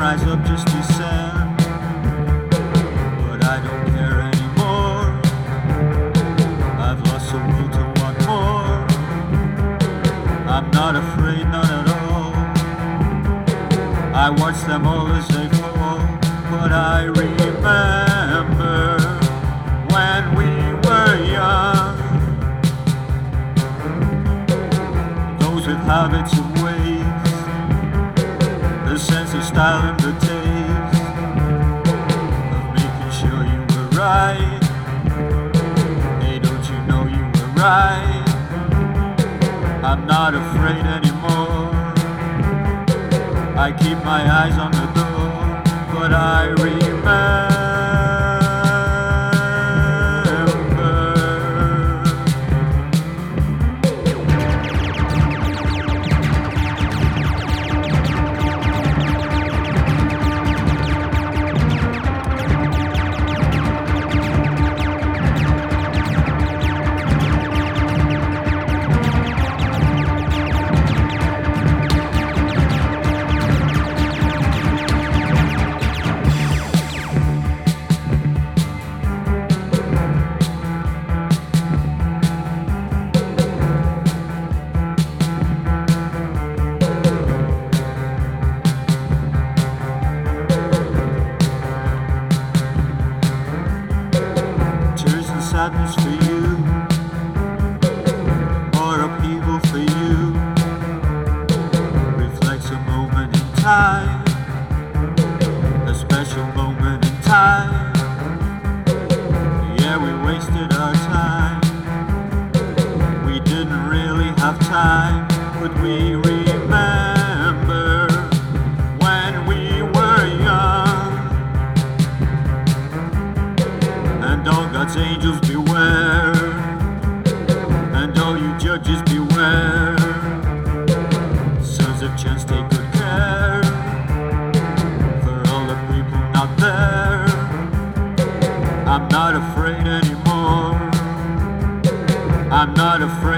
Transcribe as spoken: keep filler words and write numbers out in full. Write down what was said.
rise up, just descend. But I don't care anymore. I've lost the will to want more. I'm not afraid, none at all. I watch them all as they fall. But I remember when we were young, those with habits and ways, the sense of style and the taste of making sure you were right. Hey, don't you know you were right? I'm not afraid anymore. I keep my eyes on the door, but I remember. Sadness for you, or upheaval for you, reflects a moment in time, a special moment in time. Yeah, we wasted our time. We didn't really have time, but we remember when we were young. And all God's angels beware, and all you judges beware. Sons of chance, take good care for all the people out there. I'm not afraid anymore. I'm not afraid.